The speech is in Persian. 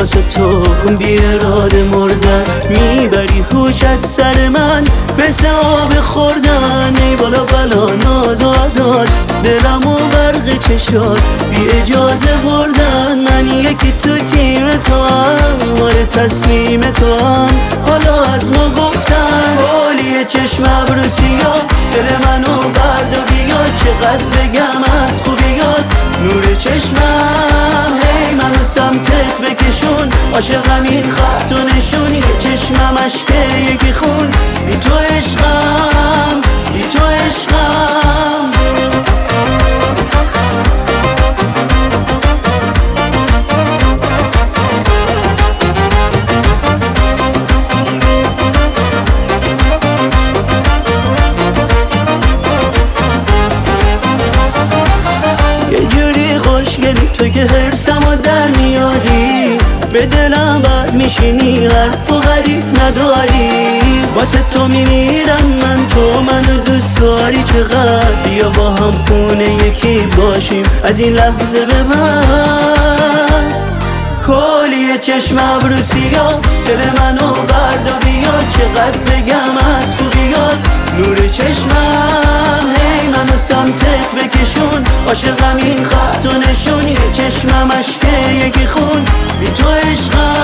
واسه تو بی اراده مردن، میبری هوش از سر من مثل آب خوردن. ای بالا بلا ناز و عداد، دلمو غرق چشات بی اجازه بردن. من یکی تو تیم تو هم، آره تسلیم تو هم، حالا از ما گفتن. حالی چشم ابرو سیاه، دل منو برد و بیاد، چقدر بگم از خوبیات نور چشمم. هی منو سمتت بکشون، عاشقم این خط و نشونی، چشمم عشقه یکی خون. بی تو عشقم، بی تو عشقم. تو که حرسمو در میاری، به دلم بد میشینی، حرف و غریف نداری. واسه تو میمیرم من، تو منو دوست داری چقدر. بیا با هم خونه یکی باشیم از این لحظه به بعد. کلی چشم ابرو سیاه، دل منو برد و بیاد، چقدر بگم از خوبیات نور چشمم. هی منو سمتت بکشون، عاشقم این خط و نشونی، چشمم عشقه یکی خون. بی تو عشقم.